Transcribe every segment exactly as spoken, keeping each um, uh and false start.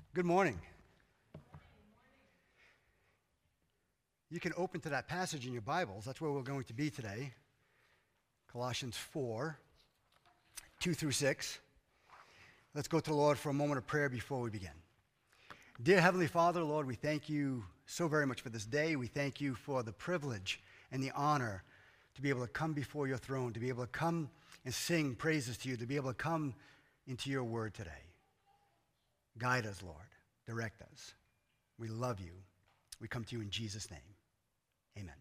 Good morning. You can open to that passage in your Bibles. That's where we're going to be today. Colossians four, two through six. Let's go to the Lord for a moment of prayer before we begin. Dear Heavenly Father, Lord, we thank you so very much for this day. We thank you for the privilege and the honor to be able to come before your throne, to be able to come and sing praises to you, to be able to come into your word today. Guide us, Lord. Direct us. We love you. We come to you in Jesus' name. Amen.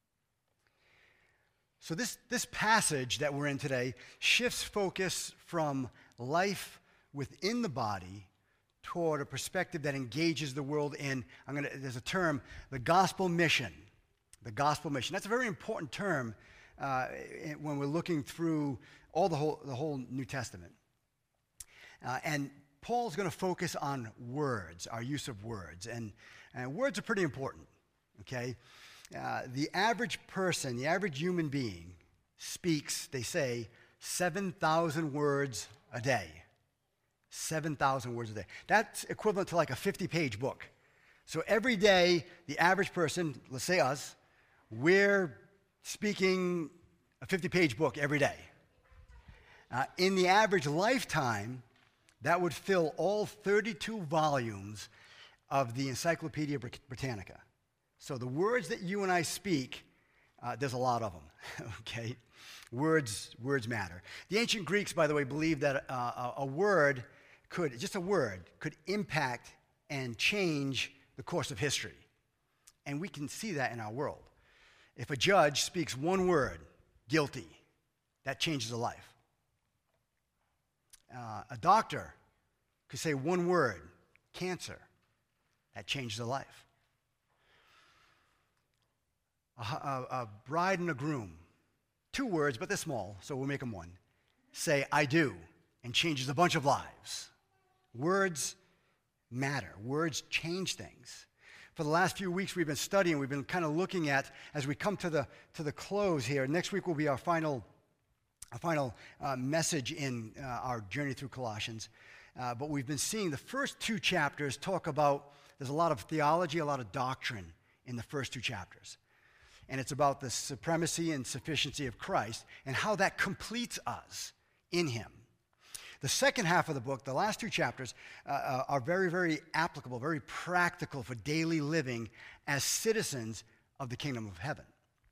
So this, this passage that we're in today shifts focus from life within the body toward a perspective that engages the world in, I'm gonna, there's a term, the gospel mission. The gospel mission. That's a very important term uh, when we're looking through all the whole, the whole New Testament. Uh, and Paul's going to focus on words, our use of words. And, and words are pretty important, okay? Uh, the average person, the average human being speaks, they say, seven thousand words a day. seven thousand words a day. That's equivalent to like a fifty-page book. So every day, the average person, let's say us, we're speaking a fifty-page book every day. Uh, in the average lifetime, that would fill all thirty-two volumes of the Encyclopedia Britannica. So the words that you and I speak, uh, there's a lot of them, okay? Words, words matter. The ancient Greeks, by the way, believed that uh, a, a word could, just a word, could impact and change the course of history. And we can see that in our world. If a judge speaks one word, guilty, that changes a life. Uh, a doctor could say one word, cancer, that changes a life. A, a, a bride and a groom, two words, but they're small, so we'll make them one, say I do, and changes a bunch of lives. Words matter. Words change things. For the last few weeks we've been studying, we've been kind of looking at, as we come to the, to the close here, next week will be our final A final uh, message in uh, our journey through Colossians. Uh, but we've been seeing the first two chapters talk about, there's a lot of theology, a lot of doctrine in the first two chapters. And it's about the supremacy and sufficiency of Christ and how that completes us in him. The second half of the book, the last two chapters, uh, uh, are very, very applicable, very practical for daily living as citizens of the kingdom of heaven.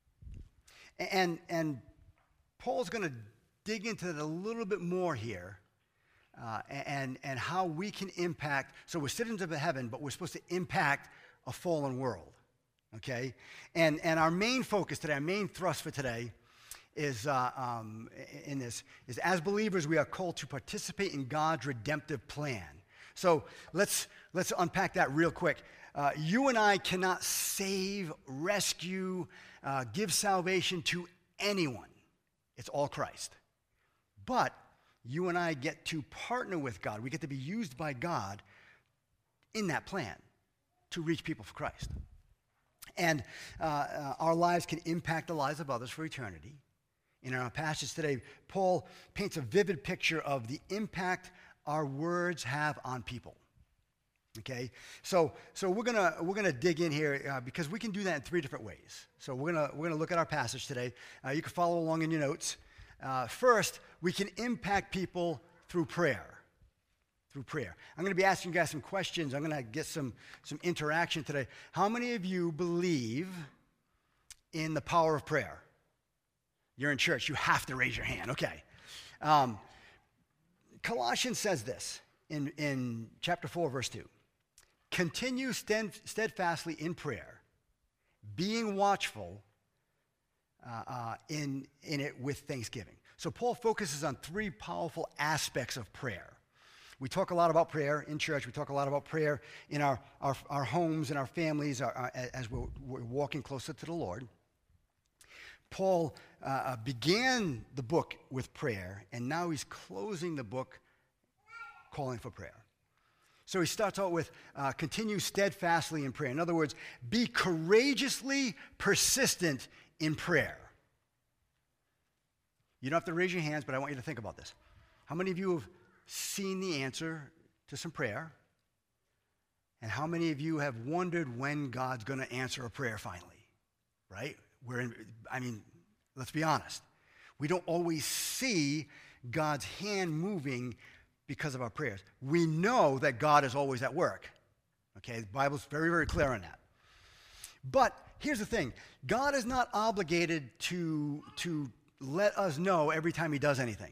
And, and Paul's going to dig into it a little bit more here uh, and, and how we can impact. So we're citizens of heaven, but we're supposed to impact a fallen world, okay? And, and our main focus today, our main thrust for today is uh, um, in this, is as believers we are called to participate in God's redemptive plan. So let's, let's unpack that real quick. Uh, you and I cannot save, rescue, uh, give salvation to anyone. It's all Christ. But you and I get to partner with God. We get to be used by God in that plan to reach people for Christ. And uh, uh, our lives can impact the lives of others for eternity. In our passage today, Paul paints a vivid picture of the impact our words have on people. Okay, so so we're gonna we're gonna dig in here uh, because we can do that in three different ways. So we're gonna we're gonna look at our passage today. Uh, you can follow along in your notes. Uh, first, we can impact people through prayer. Through prayer, I'm gonna be asking you guys some questions. I'm gonna get some some interaction today. How many of you believe in the power of prayer? You're in church. You have to raise your hand. Okay. Um, Colossians says this in in chapter four, verse two. Continue steadfastly in prayer, being watchful uh, uh, in, in it with thanksgiving. So Paul focuses on three powerful aspects of prayer. We talk a lot about prayer in church. We talk a lot about prayer in our, our, our homes and our families our, our, as we're, we're walking closer to the Lord. Paul uh, began the book with prayer, and now he's closing the book calling for prayer. So he starts out with uh, continue steadfastly in prayer. In other words, be courageously persistent in prayer. You don't have to raise your hands, but I want you to think about this. How many of you have seen the answer to some prayer? And how many of you have wondered when God's going to answer a prayer finally? Right? We're in, I mean, let's be honest. We don't always see God's hand moving because of our prayers. We know that God is always at work. Okay, the Bible's very, very clear on that. But here's the thing. God is not obligated to, to let us know every time he does anything.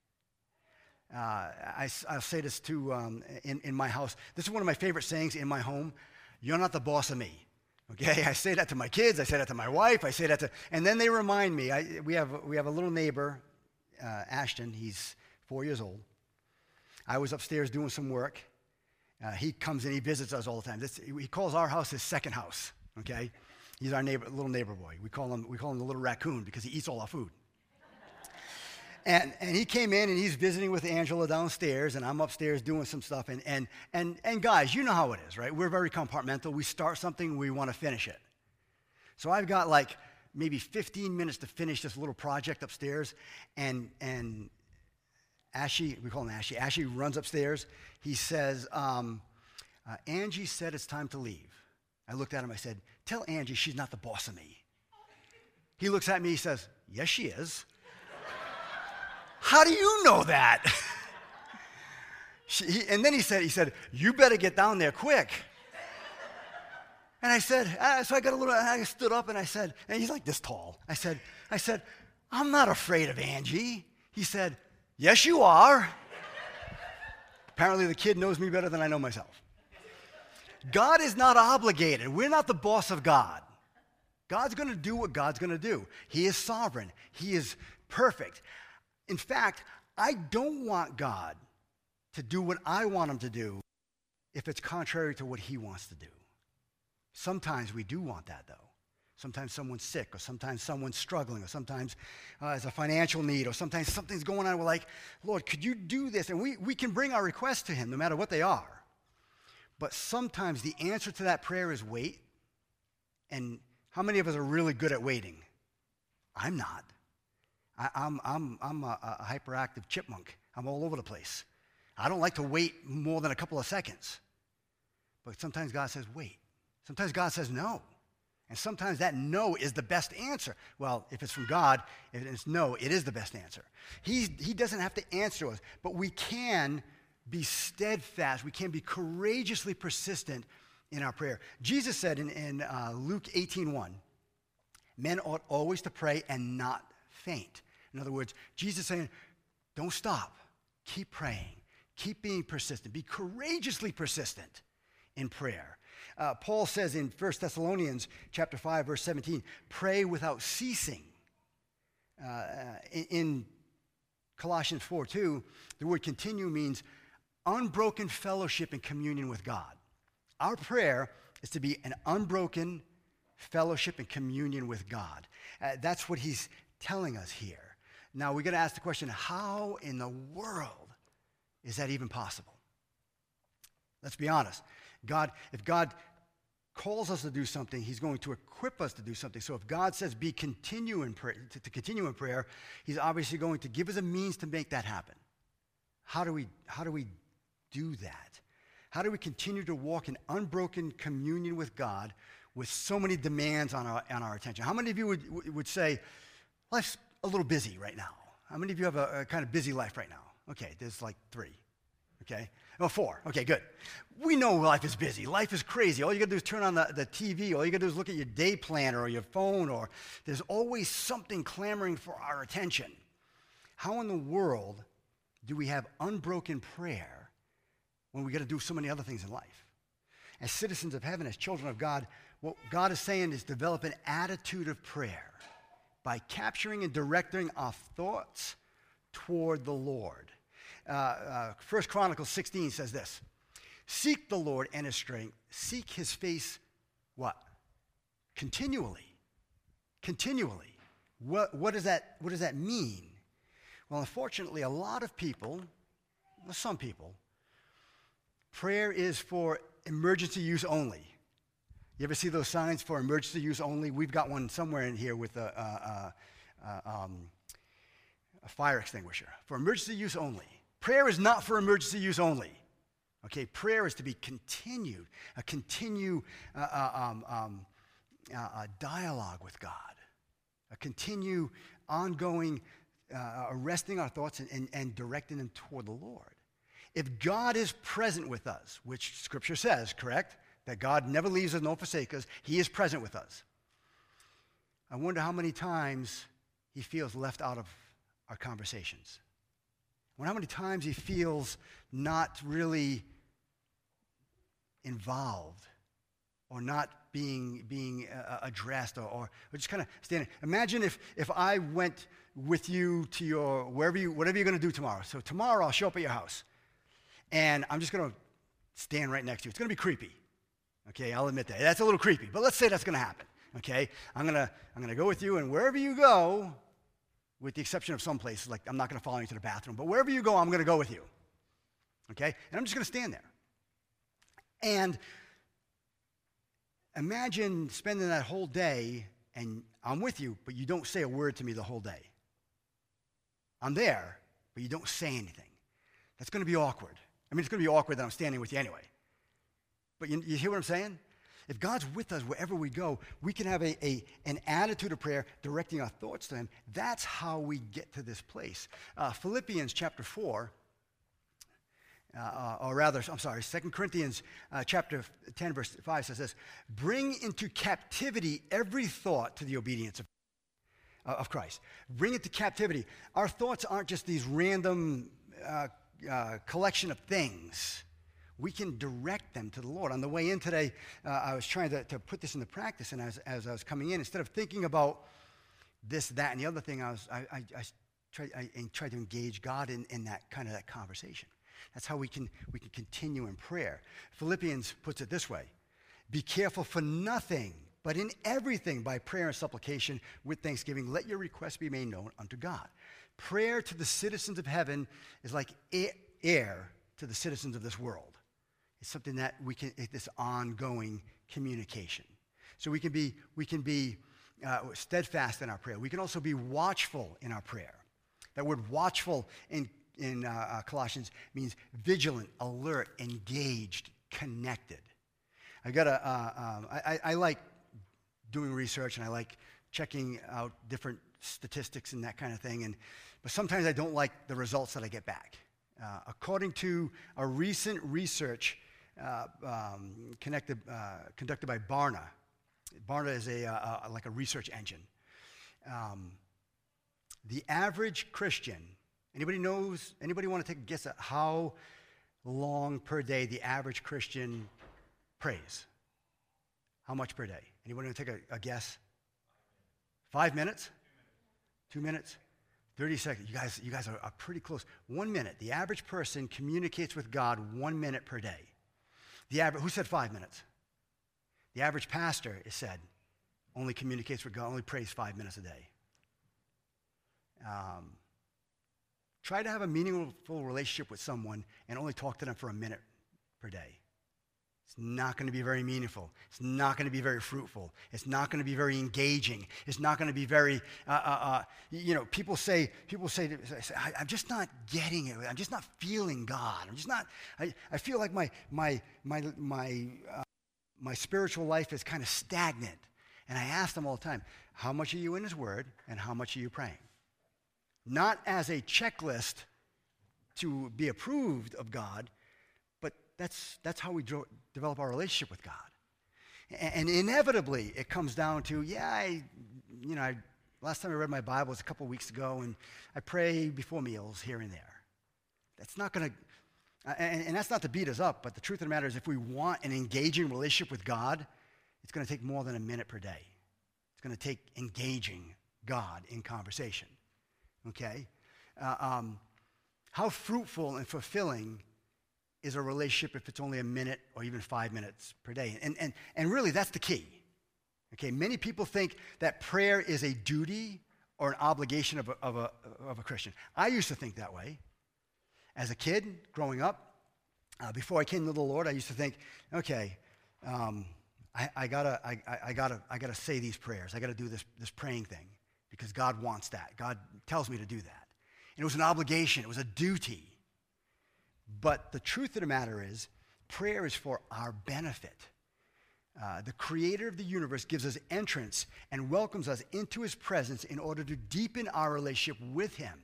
Uh, I, I'll say this to um, in, in my house. This is one of my favorite sayings in my home. You're not the boss of me. Okay, I say that to my kids. I say that to my wife. I say that to, and then they remind me. I, we have we have a little neighbor, uh, Ashton. He's four years old. I was upstairs doing some work. Uh, he comes in. He visits us all the time. This, he calls our house his second house. Okay, he's our neighbor, little neighbor boy. We call him we call him the little raccoon because he eats all our food. And, and he came in, and he's visiting with Angela downstairs, and I'm upstairs doing some stuff. And, and, and, and guys, you know how it is, right? We're very compartmental. We start something, we want to finish it. So I've got like maybe fifteen minutes to finish this little project upstairs. And, and Ashy, we call him Ashy, Ashy runs upstairs. He says, um, uh, Angie said it's time to leave. I looked at him, I said, tell Angie she's not the boss of me. He looks at me, he says, yes, she is. How do you know that? she, he, and then he said, he said, you better get down there quick. And I said, uh, so I got a little, I stood up and I said, and he's like this tall. I said, I said, I'm not afraid of Angie. He said, yes, you are. Apparently the kid knows me better than I know myself. God is not obligated. We're not the boss of God. God's going to do what God's going to do. He is sovereign. He is perfect. In fact, I don't want God to do what I want him to do if it's contrary to what he wants to do. Sometimes we do want that, though. Sometimes someone's sick, or sometimes someone's struggling, or sometimes uh, there's a financial need, or sometimes something's going on. We're like, Lord, could you do this? And we, we can bring our requests to him no matter what they are. But sometimes the answer to that prayer is wait. And how many of us are really good at waiting? I'm not. I, I'm, I'm, I'm a, a hyperactive chipmunk. I'm all over the place. I don't like to wait more than a couple of seconds. But sometimes God says, wait. Sometimes God says no. And sometimes that no is the best answer. Well, if it's from God, if it's no, it is the best answer. He's, he doesn't have to answer us, but we can be steadfast. We can be courageously persistent in our prayer. Jesus said in, in uh, Luke eighteen one, men ought always to pray and not faint. In other words, Jesus is saying, don't stop. Keep praying. Keep being persistent. Be courageously persistent in prayer. Uh, Paul says in First Thessalonians chapter five, verse seventeen, pray without ceasing. Uh, in, in Colossians four two, the word continue means unbroken fellowship and communion with God. Our prayer is to be an unbroken fellowship and communion with God. Uh, that's what he's telling us here. Now, we're going to ask the question, how in the world is that even possible? Let's be honest. God, if God calls us to do something, he's going to equip us to do something. So if God says be continue in prayer, to, to continue in prayer, he's obviously going to give us a means to make that happen. How do we, how do we do that? How do we continue to walk in unbroken communion with God with so many demands on our, on our attention? How many of you would, would say, life's a little busy right now? How many of you have a, a kind of busy life right now? Okay, there's like three. Okay? Oh, four. Okay, good. We know life is busy. Life is crazy. All you got to do is turn on the, the T V. All you got to do is look at your day planner or your phone, or there's always something clamoring for our attention. How in the world do we have unbroken prayer when we got to do so many other things in life? As citizens of heaven, as children of God, what God is saying is develop an attitude of prayer by capturing and directing our thoughts toward the Lord. Uh, uh, First Chronicles sixteen says this, seek the Lord and his strength, seek his face, what? Continually. Continually. What, what, does that, what does that mean? Well, unfortunately, a lot of people, well, some people, prayer is for emergency use only. You ever see those signs for emergency use only? We've got one somewhere in here with a, a, a, um, a fire extinguisher. For emergency use only. Prayer is not for emergency use only. Okay, prayer is to be continued, a continue uh, uh, um, um, uh, a dialogue with God, a continue ongoing uh, arresting our thoughts and, and, and directing them toward the Lord. If God is present with us, which Scripture says, correct? That God never leaves us nor forsakes us, he is present with us. I wonder how many times he feels left out of our conversations. I wonder how many times he feels not really involved or not being, being uh, addressed or, or, or just kind of standing. Imagine if, if I went with you to your, wherever you, whatever you're going to do tomorrow. So tomorrow I'll show up at your house and I'm just going to stand right next to you. It's going to be creepy. Okay, I'll admit that. That's a little creepy, but let's say that's going to happen. Okay, I'm going to I'm going to go with you, and wherever you go, with the exception of some places, like I'm not going to follow you to the bathroom, but wherever you go, I'm going to go with you. Okay, and I'm just going to stand there. And imagine spending that whole day, and I'm with you, but you don't say a word to me the whole day. I'm there, but you don't say anything. That's going to be awkward. I mean, it's going to be awkward that I'm standing with you anyway. But you, you hear what I'm saying? If God's with us wherever we go, we can have a, a, an attitude of prayer directing our thoughts to him. That's how we get to this place. Uh, Philippians chapter four, uh, or rather, I'm sorry, Second Corinthians uh, chapter ten, verse five says this, bring into captivity every thought to the obedience of, uh, of Christ. Bring it to captivity. Our thoughts aren't just these random uh, uh, collection of things. We can direct them to the Lord. On the way in today, uh, I was trying to, to put this into practice, and as, as I was coming in, instead of thinking about this, that, and the other thing, I was I, I, I, tried, I tried to engage God in, in that kind of that conversation. That's how we can we can continue in prayer. Philippians puts it this way: be careful for nothing, but in everything by prayer and supplication with thanksgiving, let your requests be made known unto God. Prayer to the citizens of heaven is like air to the citizens of this world. It's something that we can, this ongoing communication. So we can be, we can be uh, steadfast in our prayer. We can also be watchful in our prayer. That word watchful in, in uh, uh, Colossians means vigilant, alert, engaged, connected. I got a, uh, um, I, I like doing research and I like checking out different statistics and that kind of thing. And, but sometimes I don't like the results that I get back. Uh, according to a recent research uh, um, connected, uh, conducted by Barna, Barna is a, uh, like a research engine. Um, the average Christian, anybody knows, anybody want to take a guess at how long per day the average Christian prays? How much per day? Anybody want to take a, a guess? Five minutes? Two minutes? thirty seconds. You guys, you guys are, are pretty close. One minute. The average person communicates with God one minute per day. The average, who said five minutes? The average pastor, it said, only communicates with God, only prays five minutes a day. Um, try to have a meaningful relationship with someone and only talk to them for a minute per day. It's not going to be very meaningful. It's not going to be very fruitful. It's not going to be very engaging. It's not going to be very, uh, uh, uh, you know, people say, people say, say I, I'm just not getting it. I'm just not feeling God. I'm just not, I, I feel like my, my, my, my, uh, my spiritual life is kind of stagnant. And I ask them all the time, how much are you in his word and how much are you praying? Not as a checklist to be approved of God, but that's, that's how we dro- develop our relationship with God. And, and inevitably, it comes down to, yeah, I, you know, I, last time I read my Bible was a couple weeks ago, and I pray before meals here and there. That's not going to, and, and that's not to beat us up, but the truth of the matter is if we want an engaging relationship with God, it's going to take more than a minute per day. It's going to take engaging God in conversation, okay? Uh, um, how fruitful and fulfilling is a relationship if it's only a minute or even five minutes per day? And, and, and really, that's the key. Okay, many people think that prayer is a duty or an obligation of a, of a, of a Christian. I used to think that way. As a kid, growing up, uh, before I came to the Lord, I used to think, okay, um, I, I, gotta, I, I, gotta, I gotta say these prayers. I gotta do this, this praying thing because God wants that. God tells me to do that. And it was an obligation. It was a duty. But the truth of the matter is, prayer is for our benefit. Uh, the creator of the universe gives us entrance and welcomes us into his presence in order to deepen our relationship with him.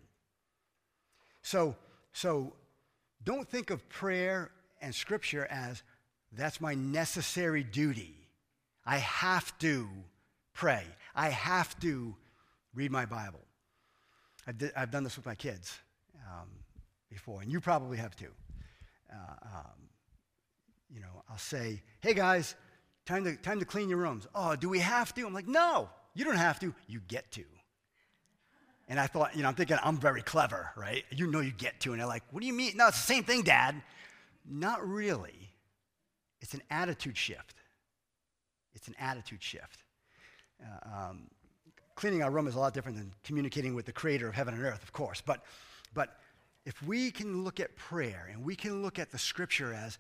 So, so don't think of prayer and scripture as, that's my necessary duty. I have to pray. I have to read my Bible. I've, di- I've done this with my kids um, before, and you probably have too. Uh, um, you know, I'll say, hey guys, time to, time to clean your rooms. Oh, do we have to? I'm like, no, you don't have to. You get to. And I thought, you know, I'm thinking I'm very clever, right? You know you get to. And they're like, what do you mean? No, it's the same thing, Dad. Not really. It's an attitude shift. It's an attitude shift. Uh, um, cleaning our room is a lot different than communicating with the creator of heaven and earth, of course. But, but if we can look at prayer and we can look at the scripture as,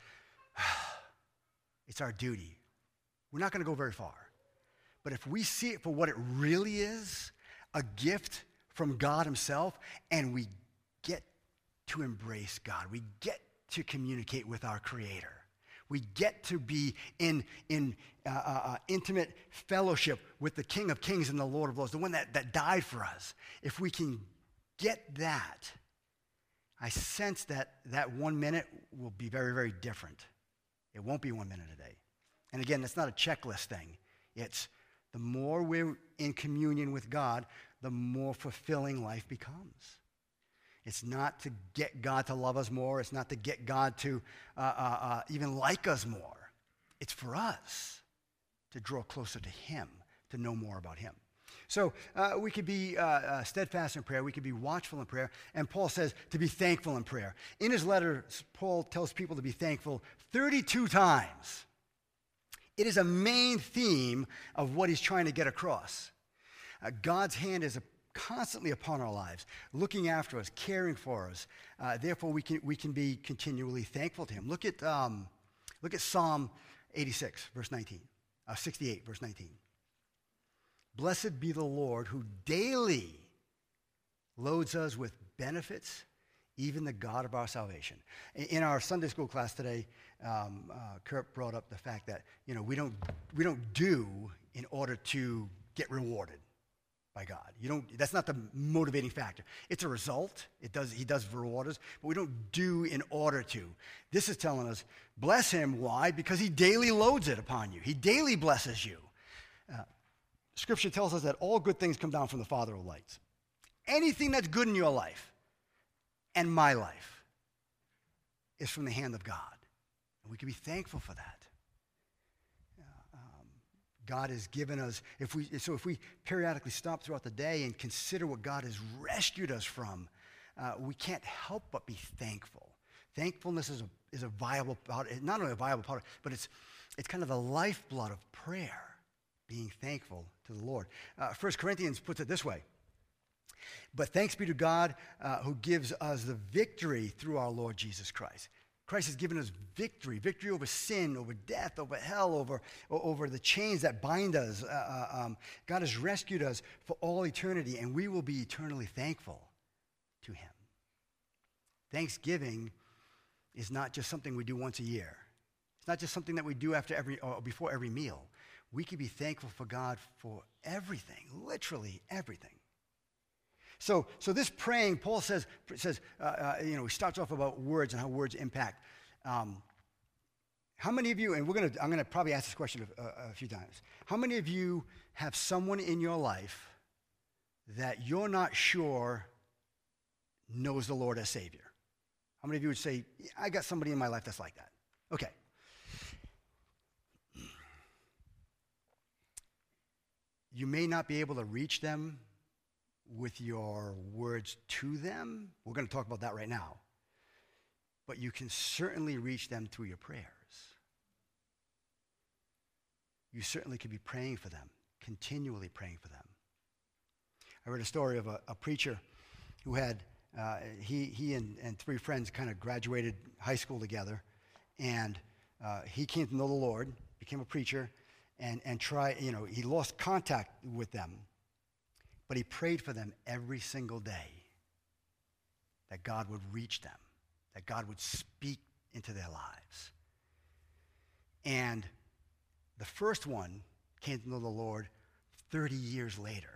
it's our duty, we're not going to go very far. But if we see it for what it really is, a gift from God himself, and we get to embrace God, we get to communicate with our creator, we get to be in, in uh, uh, intimate fellowship with the King of Kings and the Lord of Lords, the one that, that died for us. If we can get that, I sense that that one minute will be very, very different. It won't be one minute a day. And again, it's not a checklist thing. It's the more we're in communion with God, the more fulfilling life becomes. It's not to get God to love us more. It's not to get God to uh, uh, uh, even like us more. It's for us to draw closer to him, to know more about him. So uh, we could be uh, uh, steadfast in prayer. We could be watchful in prayer. And Paul says to be thankful in prayer. In his letter, Paul tells people to be thankful thirty-two times. It is a main theme of what he's trying to get across. Uh, God's hand is a constantly upon our lives, looking after us, caring for us. Uh, therefore, we can we can be continually thankful to him. Look at um, look at Psalm eighty-six, verse nineteen, uh, sixty-eight, verse nineteen. Blessed be the Lord who daily loads us with benefits, even the God of our salvation. In our Sunday school class today, um, uh, Kurt brought up the fact that you know we don't we don't do in order to get rewarded by God. You don't, that's not the motivating factor. It's a result. It does, he does reward us, but we don't do in order to. This is telling us, bless him. Why? Because he daily loads it upon you. He daily blesses you. Uh, scripture tells us that all good things come down from the Father of lights. Anything that's good in your life and my life is from the hand of God. And we can be thankful for that. God has given us, if we, so if we periodically stop throughout the day and consider what God has rescued us from, uh, we can't help but be thankful. Thankfulness is a, is a viable part, not only a viable part, but it's, it's kind of the lifeblood of prayer, being thankful to the Lord. Uh, First Corinthians puts it this way, but thanks be to God uh, who gives us the victory through our Lord Jesus Christ. Christ has given us victory, victory over sin, over death, over hell, over, over the chains that bind us. Uh, um, God has rescued us for all eternity, and we will be eternally thankful to him. Thanksgiving is not just something we do once a year. It's not just something that we do after every or before every meal. We can be thankful for God for everything, literally everything. So, so this praying, Paul says, says uh, uh, you know, he starts off about words and how words impact. Um, how many of you, and we're gonna, I'm gonna probably ask this question a, a, a few times. How many of you have someone in your life that you're not sure knows the Lord as Savior? How many of you would say, I got somebody in my life that's like that? Okay. You may not be able to reach them with your words to them. We're going to talk about that right now. But you can certainly reach them through your prayers. You certainly could be praying for them, continually praying for them. I read a story of a, a preacher who had, uh, he, he and, and three friends kind of graduated high school together, and uh, he came to know the Lord, became a preacher, and, and try, you know, he lost contact with them. But he prayed for them every single day that God would reach them, that God would speak into their lives. And the first one came to know the Lord thirty years later.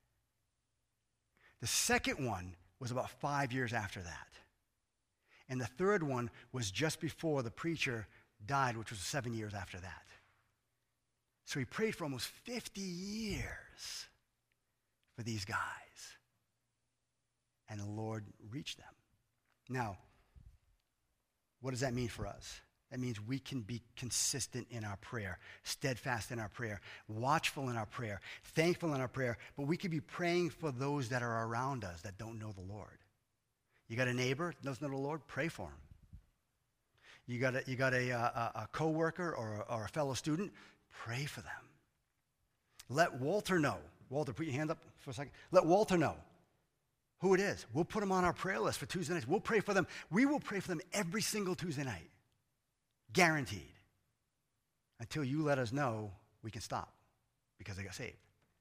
The second one was about five years after that. And the third one was just before the preacher died, which was seven years after that. So he prayed for almost fifty years for these guys. And the Lord reached them. Now, what does that mean for us? That means we can be consistent in our prayer, steadfast in our prayer, watchful in our prayer, thankful in our prayer, but we could be praying for those that are around us that don't know the Lord. You got a neighbor that doesn't know the Lord? Pray for him. You got a, you got a, a, a co-worker or, or a fellow student? Pray for them. Let Walter know. Walter, put your hand up for a second. Let Walter know who it is. We'll put them on our prayer list for Tuesday nights. We'll pray for them. We will pray for them every single Tuesday night. Guaranteed. Until you let us know we can stop because they got saved.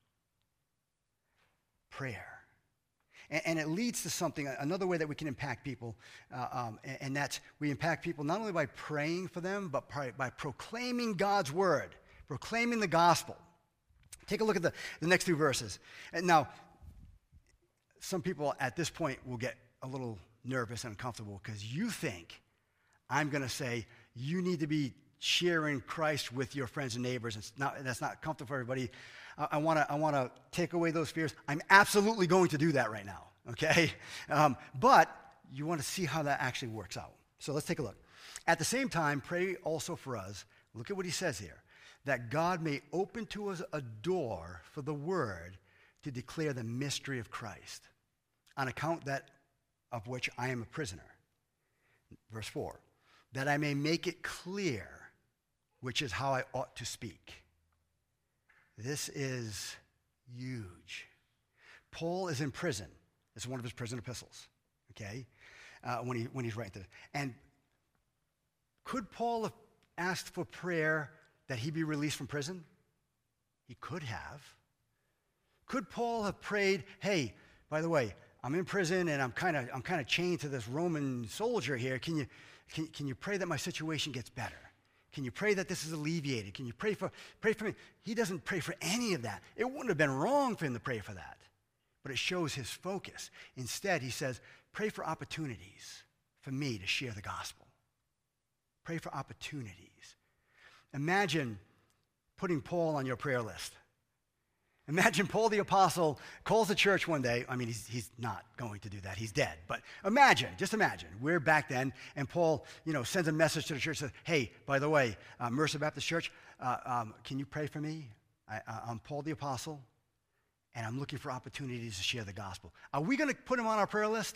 Prayer. And, and it leads to something, another way that we can impact people, uh, um, and, and that's we impact people not only by praying for them, but by, by proclaiming God's word, proclaiming the gospel. Take a look at the, the next two verses. And now, some people at this point will get a little nervous and uncomfortable because you think I'm going to say, you need to be sharing Christ with your friends and neighbors. It's not, that's not comfortable for everybody. Uh, I want to I want to take away those fears. I'm absolutely going to do that right now, okay? Um, but you want to see how that actually works out. So let's take a look. At the same time, pray also for us. Look at what he says here. That God may open to us a door for the word to declare the mystery of Christ, on account that of which I am a prisoner. Verse four. That I may make it clear which is how I ought to speak. This is huge. Paul is in prison. It's one of his prison epistles, okay, uh, when, he, when he's writing this. And could Paul have asked for prayer that he be released from prison? He could have. Could Paul have prayed, hey, by the way, I'm in prison and I'm kind of I'm kind of chained to this Roman soldier here. Can you Can, can you pray that my situation gets better? Can you pray that this is alleviated? Can you pray for, pray for me? He doesn't pray for any of that. It wouldn't have been wrong for him to pray for that, but it shows his focus. Instead, he says, pray for opportunities for me to share the gospel. Pray for opportunities. Imagine putting Paul on your prayer list. Imagine Paul the Apostle calls the church one day. I mean, he's, he's not going to do that. He's dead. But imagine, just imagine, we're back then, and Paul, you know, sends a message to the church, says, hey, by the way, uh, Mercer Baptist Church, uh, um, can you pray for me? I, I'm Paul the Apostle, and I'm looking for opportunities to share the gospel. Are we going to put him on our prayer list?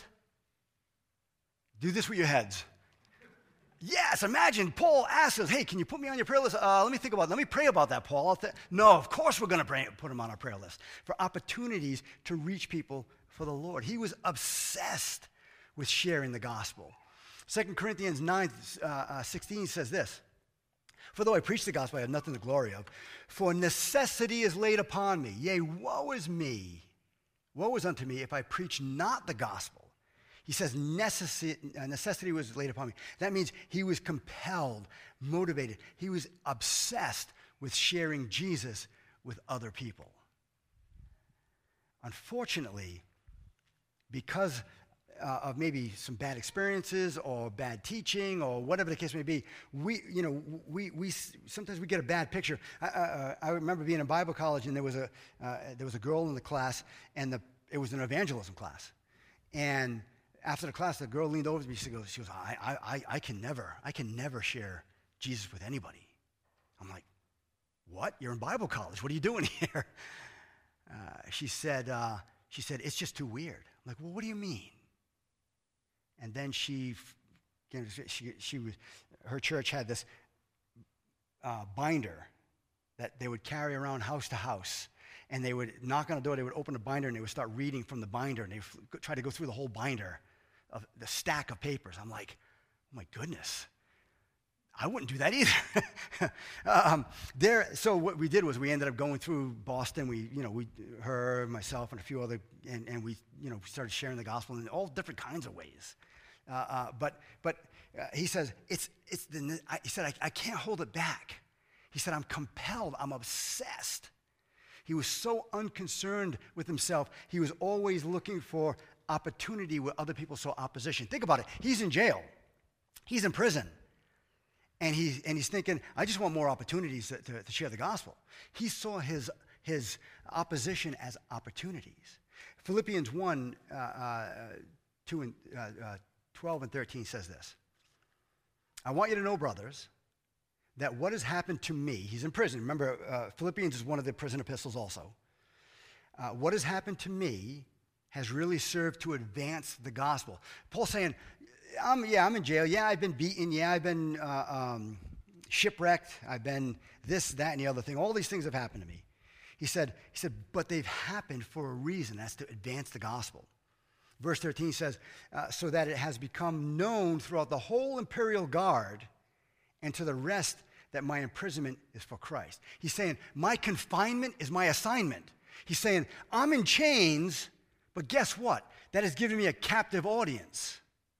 Do this with your heads. Yes, imagine Paul asks us, hey, can you put me on your prayer list? Uh, let me think about it. Let me pray about that, Paul. Th- no, of course we're going to put him on our prayer list for opportunities to reach people for the Lord. He was obsessed with sharing the gospel. Second Corinthians nine, uh, uh, sixteen says this, for though I preach the gospel, I have nothing to glory of, for necessity is laid upon me. Yea, woe is me, woe is unto me if I preach not the gospel. He says necessity, necessity was laid upon me. That means he was compelled, motivated. He was obsessed with sharing Jesus with other people. Unfortunately, because uh, of maybe some bad experiences or bad teaching or whatever the case may be, we, you know, we, we sometimes we get a bad picture. I, uh, I remember being in Bible college, and there was a uh, there was a girl in the class, and the it was an evangelism class, and after the class, the girl leaned over to me. She goes, she goes, I, I, I can never, I can never share Jesus with anybody. I'm like, what? You're in Bible college. What are you doing here? Uh, she said, uh, she said, it's just too weird. I'm like, well, what do you mean? And then she, you know, she, she was, her church had this uh, binder that they would carry around house to house. And they would knock on the door, they would open the binder, and they would start reading from the binder, and they would try to go through the whole binder of the stack of papers. I'm like, oh my goodness, I wouldn't do that either. um, there, so what we did was we ended up going through Boston. We, you know, we, her, myself, and a few other, and, and we, you know, we started sharing the gospel in all different kinds of ways. Uh, uh, but but uh, he says, it's, it's the, I, he said, I, I can't hold it back. He said, I'm compelled, I'm obsessed. He was so unconcerned with himself. He was always looking for opportunity where other people saw opposition. Think about it. He's in jail. He's in prison. And, he, and he's thinking, I just want more opportunities to, to, to share the gospel. He saw his, his opposition as opportunities. Philippians one, uh, uh, two and, uh, uh, twelve and thirteen says this. I want you to know, brothers, that what has happened to me, he's in prison. Remember, uh, Philippians is one of the prison epistles also. Uh, what has happened to me has really served to advance the gospel. Paul's saying, I'm, yeah, I'm in jail. Yeah, I've been beaten. Yeah, I've been uh, um, shipwrecked. I've been this, that, and the other thing. All these things have happened to me. He said, he said, but they've happened for a reason. That's to advance the gospel. Verse thirteen says, uh, so that it has become known throughout the whole imperial guard and to the rest that my imprisonment is for Christ. He's saying, my confinement is my assignment. He's saying, I'm in chains, but guess what? That has given me a captive audience.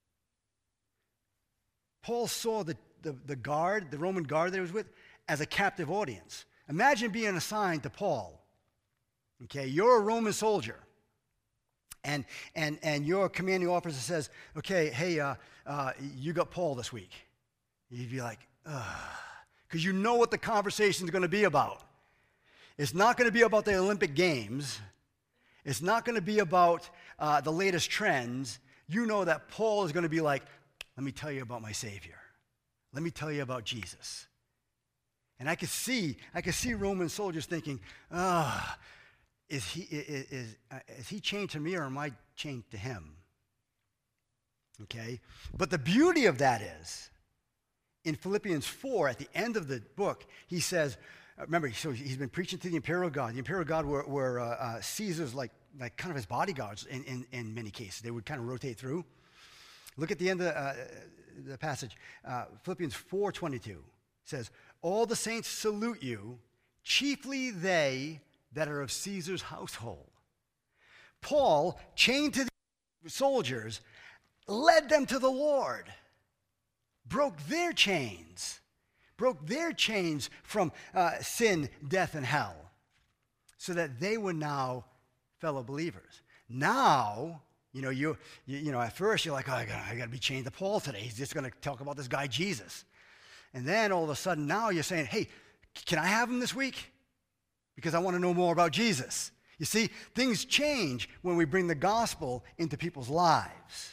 Paul saw the, the, the guard, the Roman guard that he was with, as a captive audience. Imagine being assigned to Paul. Okay, you're a Roman soldier. And, and, and your commanding officer says, okay, hey, uh, uh, you got Paul this week. You'd be like, ugh. Because you know what the conversation is going to be about. It's not going to be about the Olympic Games. It's not going to be about uh, the latest trends. You know that Paul is going to be like, let me tell you about my Savior. Let me tell you about Jesus. And I could see, I could see Roman soldiers thinking, ah, oh, is he is, is, uh, is he chained to me or am I chained to him? Okay? But the beauty of that is, in Philippians four, at the end of the book, he says, uh, remember, so he's been preaching to the imperial guard. The imperial guard were, were uh, uh, Caesar's, like, like kind of his bodyguards in, in, in many cases. They would kind of rotate through. Look at the end of the, uh, the passage. Uh, Philippians four twenty-two says, all the saints salute you, chiefly they that are of Caesar's household. Paul, chained to the soldiers, led them to the Lord, broke their chains, broke their chains from uh, sin, death, and hell, so that they were now fellow believers. Now, you know, you, you, you know, at first you're like, oh, I got I got to be chained to Paul today. He's just going to talk about this guy, Jesus. And then all of a sudden now you're saying, hey, can I have him this week? Because I want to know more about Jesus. You see, things change when we bring the gospel into people's lives.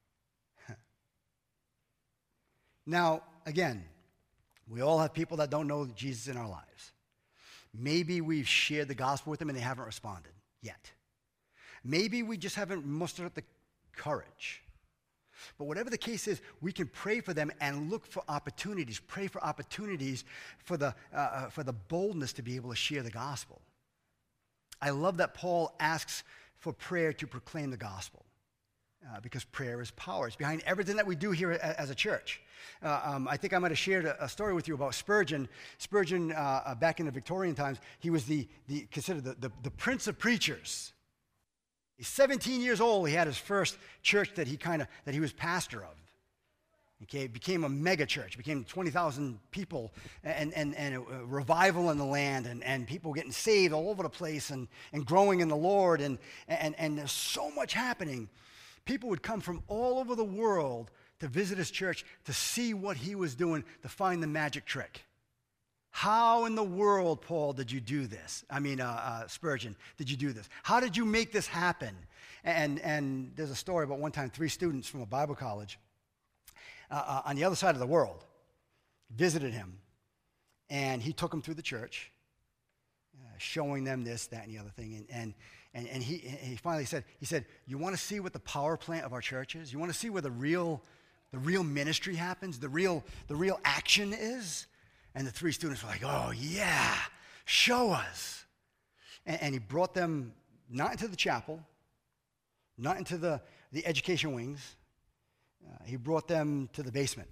Now, again, we all have people that don't know Jesus in our lives. Maybe we've shared the gospel with them and they haven't responded yet. Maybe we just haven't mustered up the courage. But whatever the case is, we can pray for them and look for opportunities. Pray for opportunities for the, uh, for the boldness to be able to share the gospel. I love that Paul asks for prayer to proclaim the gospel. Uh, because prayer is power. It's behind everything that we do here a, as a church. Uh, um, I think I might have shared a, a story with you about Spurgeon. Spurgeon, uh, uh, back in the Victorian times, he was the, the considered the, the, the prince of preachers. He's seventeen years old. He had his first church that he kind of that he was pastor of. Okay, it became a mega church. It became twenty thousand people, and and and a revival in the land, and, and people getting saved all over the place, and, and growing in the Lord, and and and there's so much happening. People would come from all over the world to visit his church to see what he was doing, to find the magic trick. How in the world, Paul, did you do this? I mean, uh, uh, Spurgeon, did you do this? How did you make this happen? And, and there's a story about one time three students from a Bible college uh, uh, on the other side of the world visited him, and he took them through the church, uh, showing them this, that, and the other thing. And, and, and, and he, he finally said, he said, you want to see what the power plant of our church is? You want to see where the real, the real ministry happens, the real, the real action is? And the three students were like, oh, yeah, show us. And, and he brought them not into the chapel, not into the, the education wings. Uh, he brought them to the basement.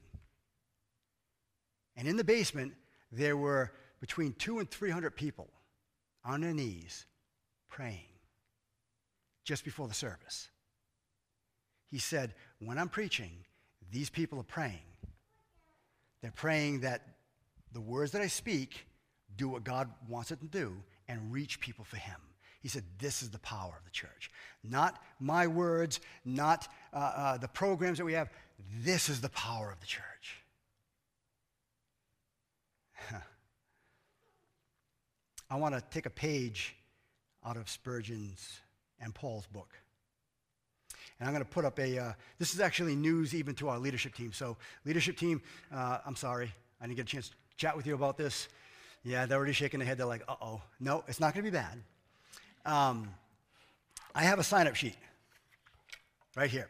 And in the basement, there were between two and three hundred people on their knees praying just before the service. He said, when I'm preaching, these people are praying. They're praying that the words that I speak do what God wants it to do and reach people for him. He said, this is the power of the church. Not my words, not uh, uh, the programs that we have. This is the power of the church. I want to take a page out of Spurgeon's and Paul's book. And I'm going to put up a, uh, this is actually news even to our leadership team. So leadership team, uh, I'm sorry, I didn't get a chance to chat with you about this. Yeah, they're already shaking their head. They're like, uh-oh. No, it's not going to be bad. Um, I have a sign-up sheet right here.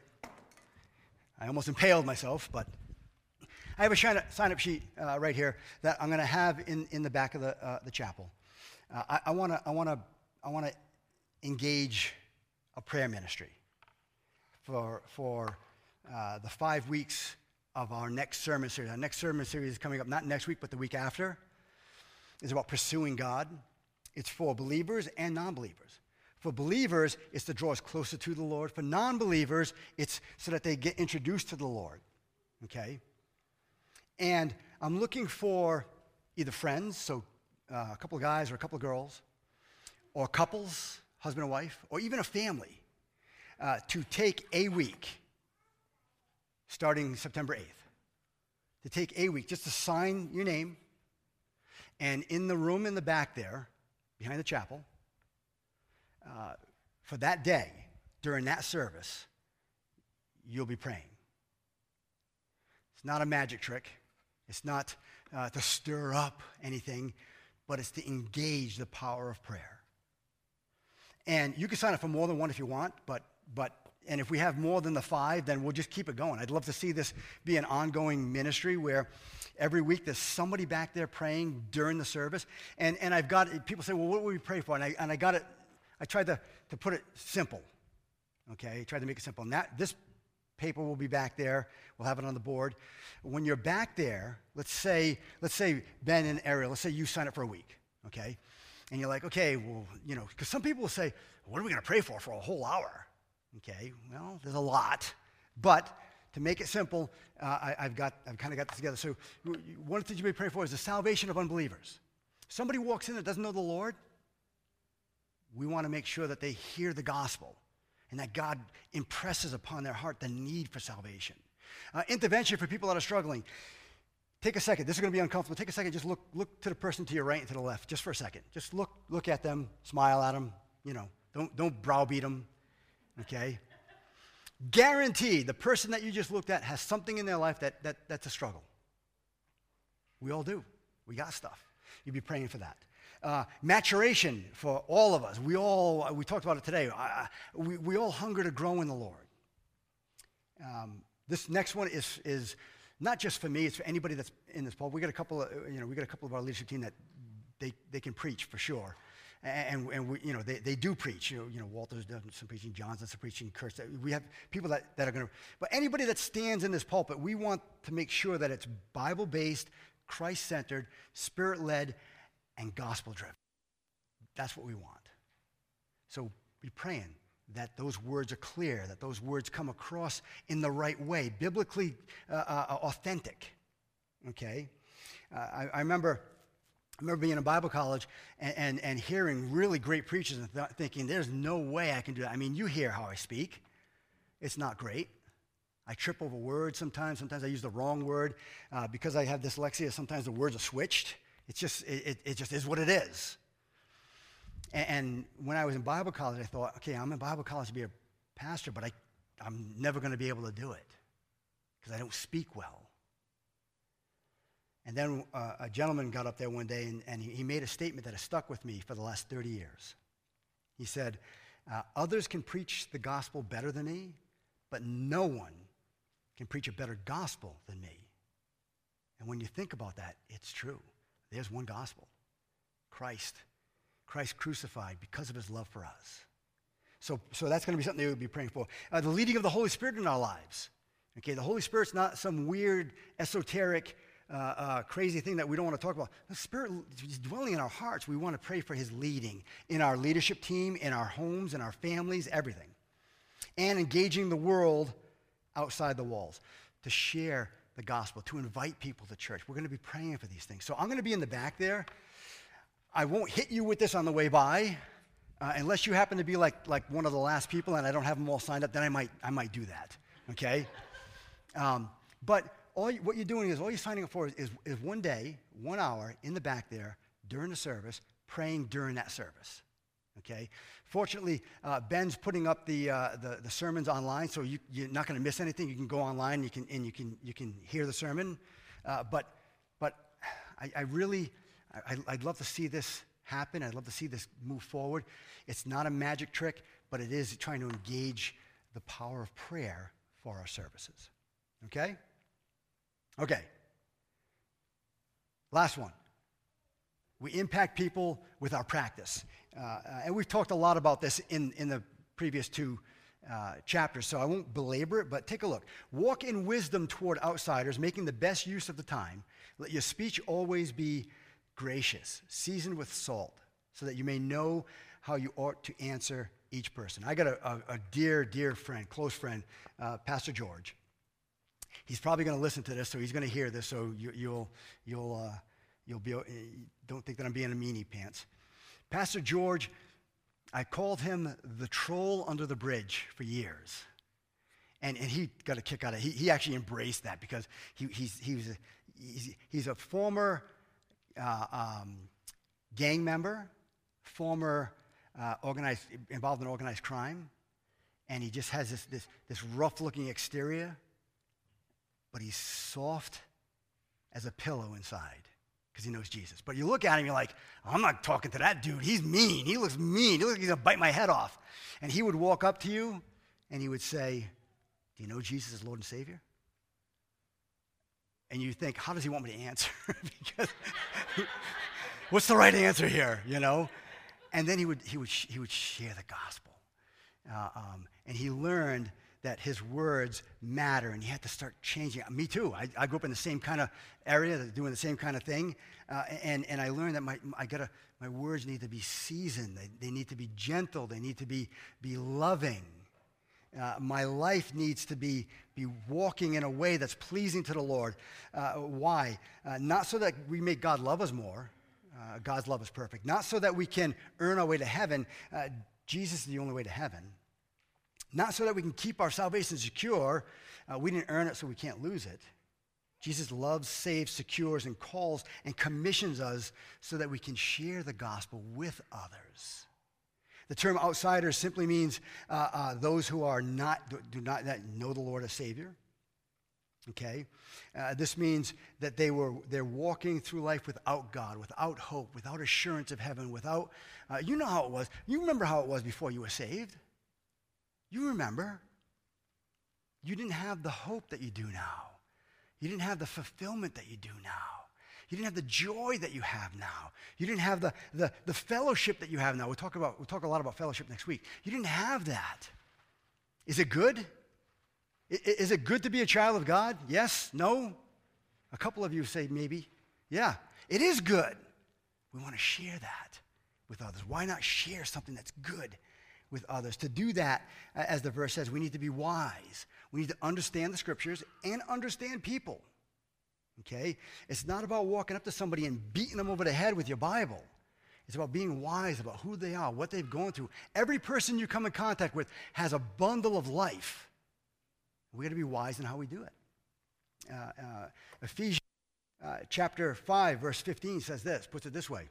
I almost impaled myself, but I have a sign-up sheet uh, right here that I'm going to have in, in the back of the, uh, the chapel. Uh, I want to I want to I want to engage a prayer ministry for for uh, the five weeks of our next sermon series. Our next sermon series is coming up not next week, but the week after. It's about pursuing God. It's for believers and non-believers. For believers, it's to draw us closer to the Lord. For non-believers, it's so that they get introduced to the Lord. Okay? And I'm looking for either friends, so uh, a couple of guys or a couple of girls, or couples, husband and wife, or even a family, uh, to take a week starting September eighth. To take a week, just to sign your name, and in the room in the back there, behind the chapel, uh, for that day, during that service, you'll be praying. It's not a magic trick. It's not uh, to stir up anything, but it's to engage the power of prayer. And you can sign up for more than one if you want, but, but and if we have more than the five, then we'll just keep it going. I'd love to see this be an ongoing ministry where every week there's somebody back there praying during the service. And, and I've got, people say, well, what would we pray for? And I, and I got it, I tried to, to put it simple, okay? I tried to make it simple. And that, this paper will be back there. We'll have it on the board. When you're back there, let's say, let's say Ben and Ariel, let's say you sign up for a week, okay? And you're like, okay, well, you know, because some people will say, what are we going to pray for for a whole hour? Okay, well, there's a lot. But to make it simple, uh, I, I've got, I've kind of got this together. So one of the things you may pray for is the salvation of unbelievers. Somebody walks in that doesn't know the Lord, we want to make sure that they hear the gospel and that God impresses upon their heart the need for salvation. Uh, intervention for people that are struggling. Take a second. This is going to be uncomfortable. Take a second. Just look, look to the person to your right and to the left, just for a second. Just look, look at them, smile at them. You know, don't, don't browbeat them. Okay? Guaranteed, the person that you just looked at has something in their life that, that that's a struggle. We all do. We got stuff. You'd be praying for that. Uh, maturation for all of us. We all, we talked about it today. Uh, we, we all hunger to grow in the Lord. Um, this next one is, is not just for me, it's for anybody that's in this poll. We got a couple of, you know, we got a couple of our leadership team that they, they can preach for sure. And, and we, you know, they, they do preach. You know, you know, Walter's done some preaching, John's done some preaching, Kurt's. We have people that, that are going to, but anybody that stands in this pulpit, we want to make sure that it's Bible-based, Christ-centered, Spirit-led, and gospel-driven. That's what we want. So be praying that those words are clear, that those words come across in the right way, biblically uh, uh, authentic. Okay? Uh, I, I remember... I remember being in a Bible college and, and, and hearing really great preachers and th- thinking, there's no way I can do that. I mean, you hear how I speak. It's not great. I trip over words sometimes. Sometimes I use the wrong word. Uh, because I have dyslexia, sometimes the words are switched. It's just, it, it, it just is what it is. And, and when I was in Bible college, I thought, okay, I'm in Bible college to be a pastor, but I, I'm never going to be able to do it because I don't speak well. And then uh, a gentleman got up there one day and, and he, he made a statement that has stuck with me for the last thirty years. He said, uh, others can preach the gospel better than me, but no one can preach a better gospel than me. And when you think about that, it's true. There's one gospel. Christ. Christ crucified because of his love for us. So, so that's going to be something they would be praying for. Uh, the leading of the Holy Spirit in our lives. Okay, the Holy Spirit's not some weird, esoteric, Uh, uh, crazy thing that we don't want to talk about. The Spirit is dwelling in our hearts. We want to pray for his leading in our leadership team, in our homes, in our families, everything. And engaging the world outside the walls. to share the gospel, to invite people to church. We're going to be praying for these things. So I'm going to be in the back there. I won't hit you with this on the way by, uh, unless you happen to be like, like one of the last people and I don't have them all signed up, then I might, I might do that, okay? Um, but all you, what you're doing is, all you're signing up for is, is, is one day, one hour in the back there during the service, praying during that service, okay? Fortunately, uh, Ben's putting up the, uh, the, the sermons online, so you, you're not going to miss anything. You can go online and you can, and you can, you can hear the sermon. Uh, but but I, I really, I, I'd love to see this happen. I'd love to see this move forward. It's not a magic trick, but it is trying to engage the power of prayer for our services. Okay? Okay. Last one. We impact people with our practice. Uh, and we've talked a lot about this in, in the previous two uh, chapters, so I won't belabor it, but take a look. Walk in wisdom toward outsiders, making the best use of the time. Let your speech always be gracious, seasoned with salt, so that you may know how you ought to answer each person. I got a, a, a dear, dear friend, close friend, uh, Pastor George. He's probably going to listen to this, so he's going to hear this, so you, you'll, you'll, uh, you'll be, don't think that I'm being a meanie pants. Pastor George, I called him the troll under the bridge for years. And, and he got a kick out of it. He, he actually embraced that because he, he's, he was a, he's, he's a former uh, um, gang member, former uh, organized, involved in organized crime, and he just has this, this, this rough-looking exterior, but he's soft as a pillow inside, because he knows Jesus. But you look at him, you're like, I'm not talking to that dude. He's mean. He looks mean. He looks like he's going to bite my head off. And he would walk up to you, and he would say, do you know Jesus as Lord and Savior? And you think, how does he want me to answer? Because what's the right answer here, you know? And then he would, he would, he would share the gospel. Uh, um, and he learned that his words matter, and he had to start changing. Me too. I, I grew up in the same kind of area, doing the same kind of thing, uh, and, and I learned that my I gotta my words need to be seasoned. They, they need to be gentle. They need to be be loving. Uh, my life needs to be be walking in a way that's pleasing to the Lord. Uh, why? Uh, not so that we make God love us more. Uh, God's love is perfect. Not so that we can earn our way to heaven. Uh, Jesus is the only way to heaven. Not so that we can keep our salvation secure. Uh, we didn't earn it, so we can't lose it. Jesus loves, saves, secures, and calls and commissions us so that we can share the gospel with others. The term outsiders simply means uh, uh, those who are not do not that know the Lord as Savior. Okay, uh, this means that they were they're walking through life without God, without hope, without assurance of heaven, without. Uh, you know how it was. You remember how it was before you were saved. You remember. You didn't have the hope that you do now. You didn't have the fulfillment that you do now. You didn't have the joy that you have now. You didn't have the, the, the fellowship that you have now. We'll talk about, we'll talk a lot about fellowship next week. You didn't have that. Is it good? I, is it good to be a child of God? Yes? No? A couple of you say maybe. Yeah, it is good. We want to share that with others. Why not share something that's good with others? To do that, as the verse says, we need to be wise. We need to understand the scriptures and understand people. Okay? It's not about walking up to somebody and beating them over the head with your Bible. It's about being wise about who they are, what they've gone through. Every person you come in contact with has a bundle of life. We got to be wise in how we do it. Uh, uh, Ephesians uh, chapter five, verse fifteen says this, puts it this way.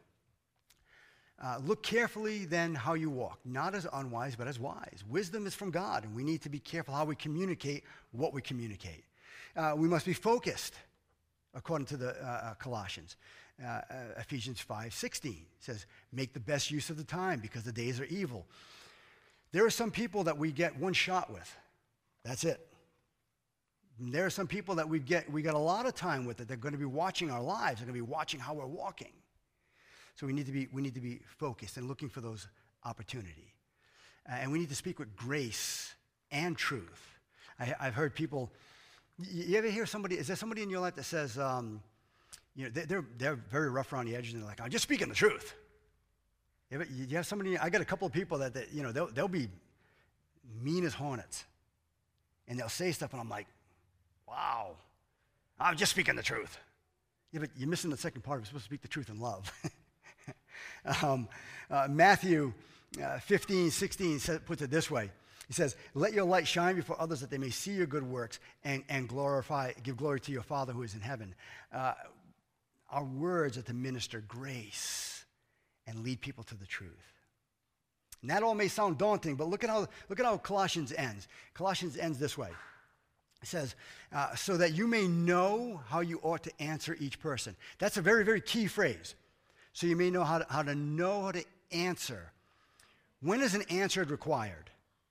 Uh, look carefully then how you walk, not as unwise, but as wise. Wisdom is from God, and we need to be careful how we communicate what we communicate. Uh, we must be focused, according to the uh, uh, Colossians. Uh, uh, Ephesians five sixteen says, make the best use of the time because the days are evil. There are some people that we get one shot with. That's it. And there are some people that we get we get a lot of time with that they're going to be watching our lives. They're going to be watching how we're walking. So we need to be we need to be focused and looking for those opportunities. Uh, and we need to speak with grace and truth. I, I've heard people. You ever hear somebody? Is there somebody in your life that says, um, you know, they're they're very rough around the edges and they're like, I'm just speaking the truth. You, ever, you have somebody? I got a couple of people that, that you know they'll they'll be mean as hornets, and they'll say stuff, and I'm like, Wow. I'm just speaking the truth. Yeah, but you're missing the second part. We're supposed to speak the truth in love. um, uh, Matthew uh, fifteen, sixteen says, puts it this way. He says, let your light shine before others that they may see your good works and, and glorify, give glory to your Father who is in heaven. Uh, our words are to minister grace and lead people to the truth. And that all may sound daunting, but look at how, look at how Colossians ends. Colossians ends this way. It says, uh, so that you may know how you ought to answer each person. That's a very, very key phrase. So you may know how to, how to know how to answer. When is an answer required?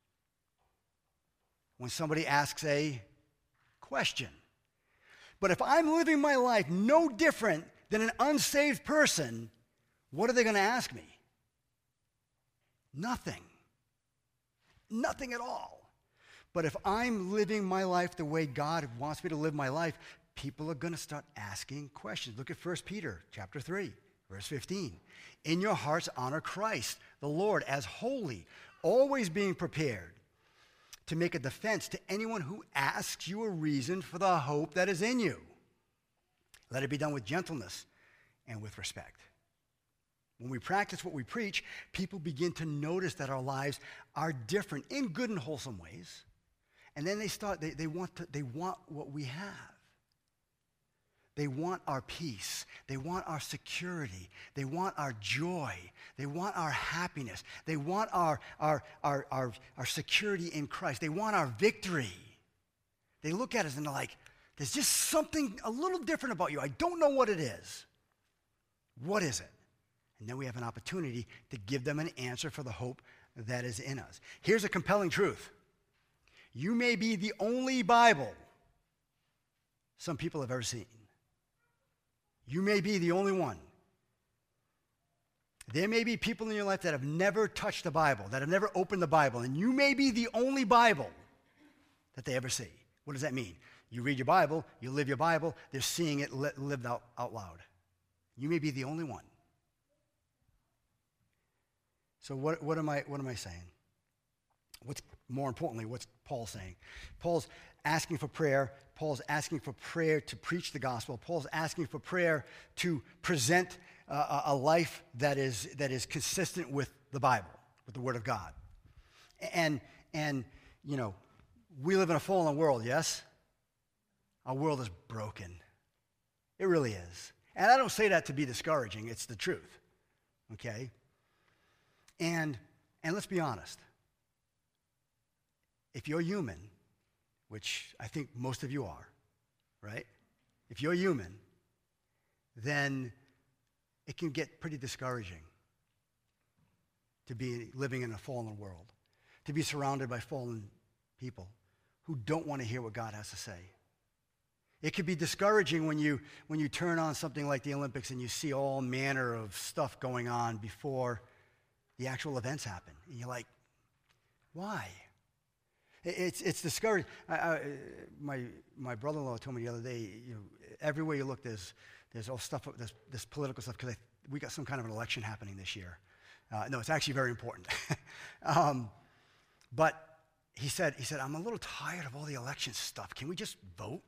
When somebody asks a question. But if I'm living my life no different than an unsaved person, what are they going to ask me? Nothing. Nothing at all. But if I'm living my life the way God wants me to live my life, people are going to start asking questions. Look at First Peter chapter three, verse fifteen. In your hearts honor Christ, the Lord, as holy, always being prepared to make a defense to anyone who asks you a reason for the hope that is in you. Let it be done with gentleness and with respect. When we practice what we preach, people begin to notice that our lives are different in good and wholesome ways. And then they start, they, they, want to, they want what we have. They want our peace. They want our security. They want our joy. They want our happiness. They want our, our, our, our, our security in Christ. They want our victory. They look at us and they're like, there's just something a little different about you. I don't know what it is. What is it? And then we have an opportunity to give them an answer for the hope that is in us. Here's a compelling truth. You may be the only Bible some people have ever seen. You may be the only one. There may be people in your life that have never touched the Bible, that have never opened the Bible, and you may be the only Bible that they ever see. What does that mean? You read your Bible, you live your Bible, they're seeing it li- lived out, out loud. You may be the only one. So what, what am I, what am I saying? What's more importantly, what's Paul saying? Paul's asking for prayer. Paul's asking for prayer to preach the gospel. Paul's asking for prayer to present uh, a life that is, that is consistent with the Bible, with the Word of God. And, and, you know, we live in a fallen world, yes? Our world is broken. It really is. And I don't say that to be discouraging. It's the truth, okay? And, and let's be honest. If you're human, which I think most of you are, right? If you're human, then it can get pretty discouraging to be living in a fallen world, to be surrounded by fallen people who don't want to hear what God has to say. It could be discouraging when you, when you turn on something like the Olympics and you see all manner of stuff going on before the actual events happen. And you're like, why? It's, it's discouraging. I, I, my, my brother-in-law told me the other day, you know, everywhere you look, there's, there's all stuff, there's, there's political stuff, because we got some kind of an election happening this year. Uh, no, it's actually very important. um, but he said, he said, I'm a little tired of all the election stuff. Can we just vote?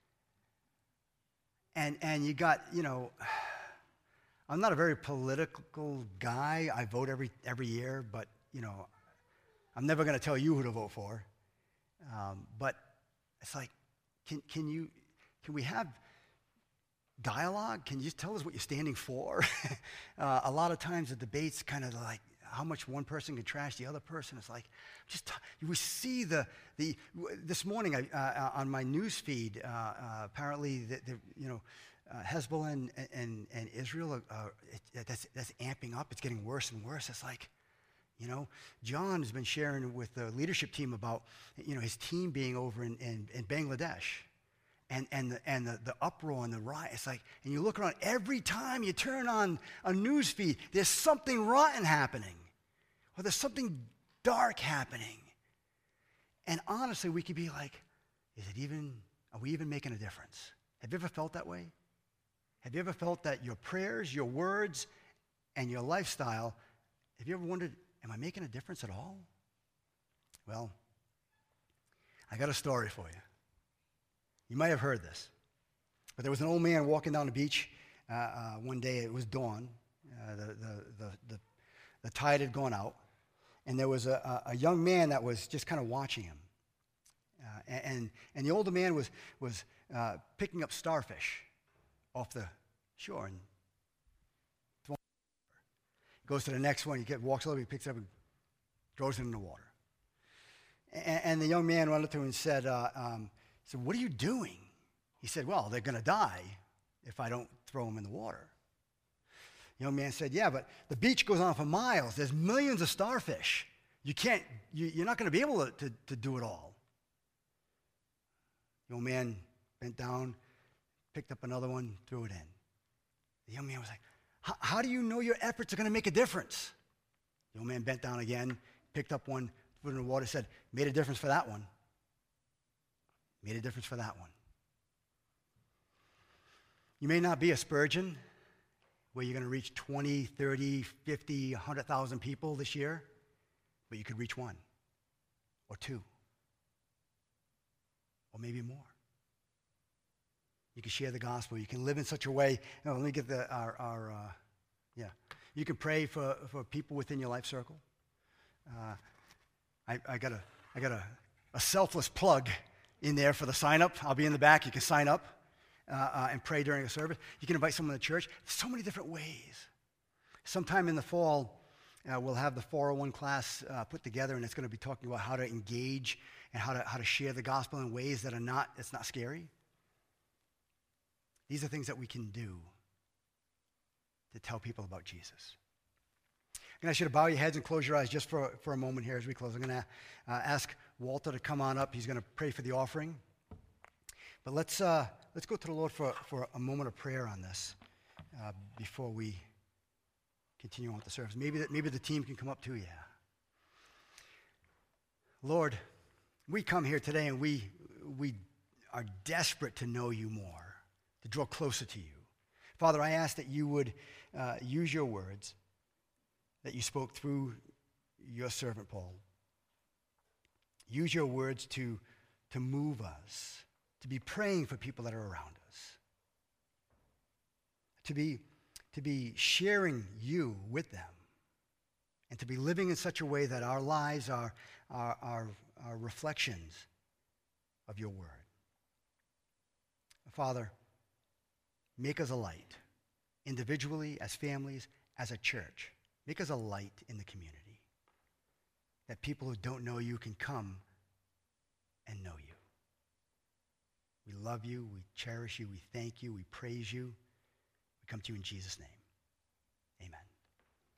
And, and you got, you know, I'm not a very political guy. I vote every, every year, but, you know, I'm never going to tell you who to vote for. Um, but it's like, can, can you, can we have dialogue? Can you just tell us what you're standing for? uh, a lot of times the debates kind of like how much one person can trash the other person. It's like, just, we see the, the this morning I, uh, on my news feed, uh, uh, apparently, the, the, you know, uh, Hezbollah and, and, and Israel, uh, it, that's, that's amping up. It's getting worse and worse. It's like, you know, John has been sharing with the leadership team about, you know, his team being over in, in, in Bangladesh and, and, the, and the, the uproar and the riot. It's like, and you look around, every time you turn on a news feed, there's something rotten happening or there's something dark happening. And honestly, we could be like, is it even, are we even making a difference? Have you ever felt that way? Have you ever felt that your prayers, your words, and your lifestyle, have you ever wondered, am I making a difference at all? Well, I got a story for you. You might have heard this. But there was an old man walking down the beach uh, uh, one day. It was dawn. Uh, the, the, the, the, the tide had gone out. And there was a, a young man that was just kind of watching him. Uh, and, and the older man was, was uh, picking up starfish off the shore and throwing it. He goes to the next one. He get, walks over, he picks it up and throws it in the water. And, and the young man went up to him and said, uh, um, said, "What are you doing?" He said, "Well, they're going to die if I don't throw them in the water." The young man said, "Yeah, but the beach goes on for miles. There's millions of starfish. You can't, you, you're not going to be able to, to, to do it all." The old man bent down, picked up another one, threw it in. The young man was like, "How do you know your efforts are going to make a difference?" The old man bent down again, picked up one, threw it in the water, said, "Made a difference for that one. Made a difference for that one." You may not be a Spurgeon, where you're going to reach twenty, thirty, fifty, one hundred thousand people this year, but you could reach one or two or maybe more. You can share the gospel. You can live in such a way. No, let me get the, our, our uh, yeah. You can pray for, for people within your life circle. Uh, I, I got, a, I got a, a selfless plug in there for the sign up. I'll be in the back. You can sign up. Uh, uh, and pray during a service. You can invite someone to church. So many different ways. Sometime in the fall, uh, we'll have the four oh one class uh, put together, and it's going to be talking about how to engage and how to how to share the gospel in ways that are not, it's not scary. These are things that we can do to tell people about Jesus. I'm going to ask you to bow your heads and close your eyes just for, for a moment here as we close. I'm going to uh, ask Walter to come on up. He's going to pray for the offering. But let's uh, let's go to the Lord for, for a moment of prayer on this uh, before we continue on with the service. Maybe that maybe the team can come up too. Yeah. Lord, we come here today and we we are desperate to know you more, to draw closer to you. Father, I ask that you would uh, use your words that you spoke through your servant Paul. Use your words to to move us, to be praying for people that are around us, to be, to be sharing you with them, and to be living in such a way that our lives are, are, are, are reflections of your word. Father, make us a light, individually, as families, as a church. Make us a light in the community, that people who don't know you can come and know you. We love you, we cherish you, we thank you, we praise you. We come to you in Jesus' name. Amen.